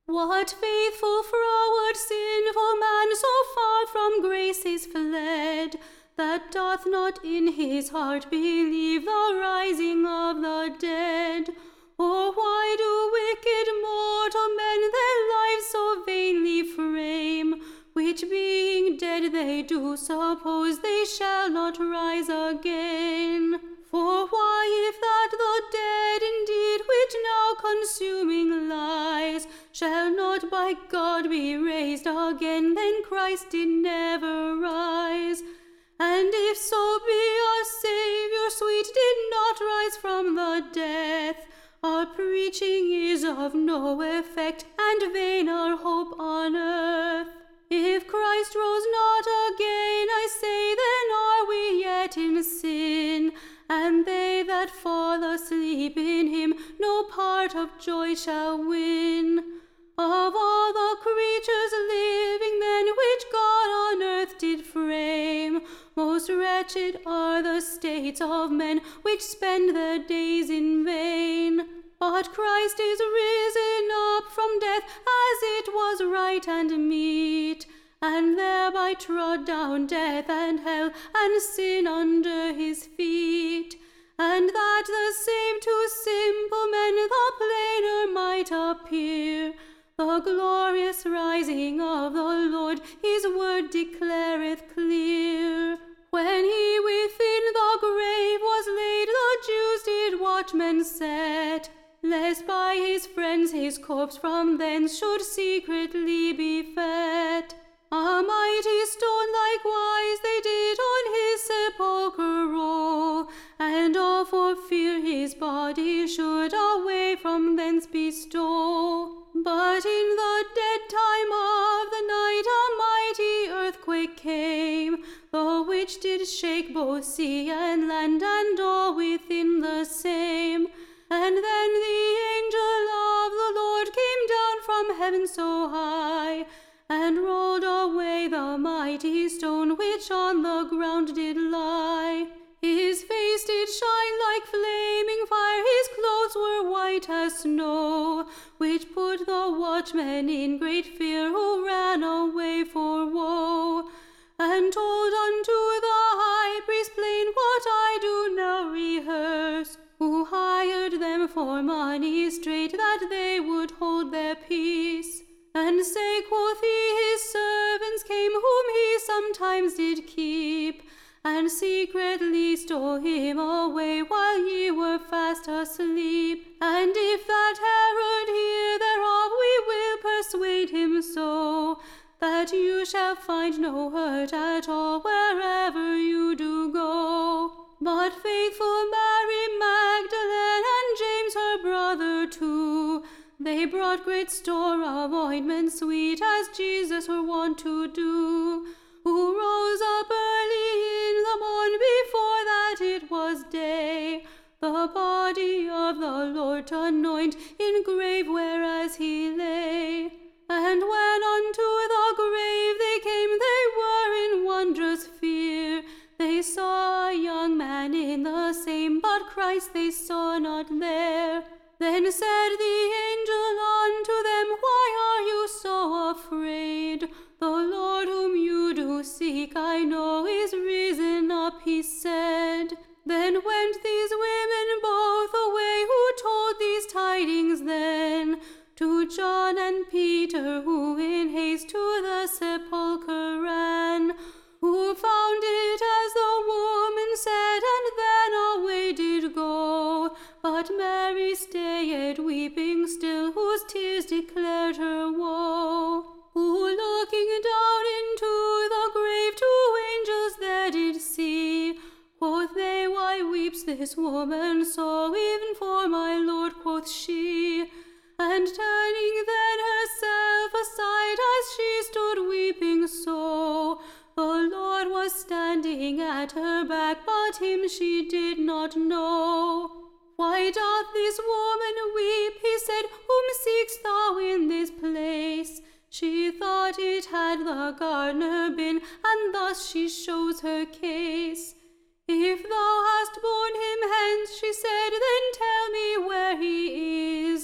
What faithful, froward, sinful man so far from grace is fled, that doth not in his heart believe the rising of the dead? Or why do wicked mortal men their lives so vainly frame, which being dead they do suppose they shall not rise again? For why, if that the dead indeed which now consuming lies shall not by God be raised again, then Christ did never rise. And if so be our Saviour sweet did not rise from the death, our preaching is of no effect, and vain our hope on earth. If Christ rose not again, I say, then are we yet in sin, and they that fall asleep in him no part of joy shall win. Of all the creatures living then which God on earth did frame, most wretched are the states of men which spend their days in vain. But Christ is risen up from death, as it was right and meet, and thereby trod down death and hell and sin under his feet, and that the same to simple men the plainer might appear. The glorious rising of the Lord his word declareth clear. When he within the grave was laid, the Jews did watchmen set, lest by his friends his corpse from thence should secretly be fed. A mighty stone likewise they did on his sepulchre roll, and all for fear his body should away from thence be stole. But in the dead time of the night a mighty earthquake came, the which did shake both sea and land and all within the same. And then the angel of the Lord came down from heaven so high, and rolled away the mighty stone which on the ground did lie. His face did shine like flaming fire, his clothes were white as snow, which put the watchmen in great fear, who ran away for woe, and told unto the high priest plain what I do now rehearse, who hired them for money straight, that they would hold their peace. And say, quoth he, his servants came, whom he sometimes did keep, and secretly stole him away while ye were fast asleep. And if that Herod hear thereof, we will persuade him so, that you shall find no hurt at all wherever you do go. But faithful Mary Magdalene and James her brother too, they brought great store of ointment sweet, as Jesus were wont to do, who rose up early in the morn before that it was day, the body of the Lord to anoint in grave whereas he lay. And when unto the grave they came, they were in wondrous fear. They saw a young man in the same, but Christ they saw not there. Then said the angel unto them, why are you so afraid? The Lord whom you do seek, I know, is risen up, he said. Then went these women both away, who told these tidings then, to John and Peter, who in haste to the sepulchre ran, who found it as the woman said, and then away did go. But Mary stayed weeping still, whose tears declared her woe, who looking down into the grave two angels there did see. Quoth they, why weeps this woman so? Even for my Lord, quoth she. And turning then herself aside as she stood weeping so, the Lord was standing at her back, but him she did not know. Why doth this woman weep? He said, whom seek'st thou in this place? She thought it had the gardener been, and thus she shows her case. If thou hast borne him hence, she said, then tell me where he is,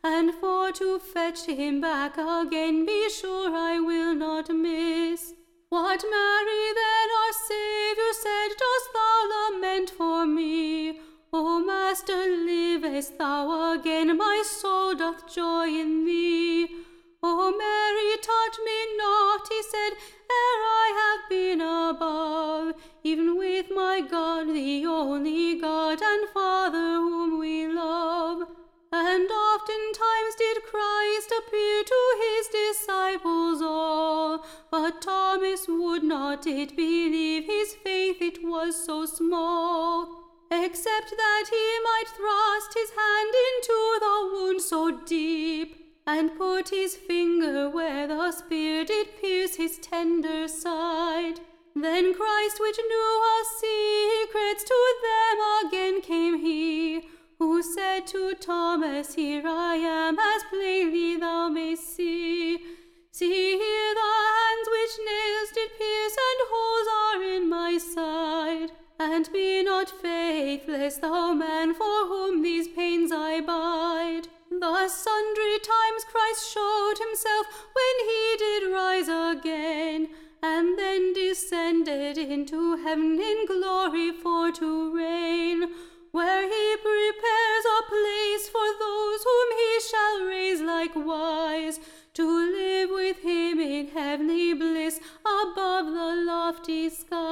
and for to fetch him back again, be sure I will not miss. What, Mary, then our Saviour said, dost thou lament for me? O Master, livest thou again? My soul doth joy in thee. O Mary, touch me not, he said, ere I have been above, even with my God, the only God and Father whom we love. And oftentimes did Christ appear to his disciples all, but Thomas would not it believe, his faith it was so small, except that he might thrust his hand into the wound so deep, and put his finger where the spear did pierce his tender side. Then Christ, which knew our secrets, to them again came he, who said to Thomas, Here I am, as plainly thou mayst see. See here the hands which nails did pierce, and holes are in my side. And be not faithless, thou man, for whom these pains I bide. Thus sundry times Christ showed himself, when he did rise again, and then descended into heaven in glory for to reign, where he prepares a place for those whom he shall raise likewise, to live with him in heavenly bliss above the lofty skies.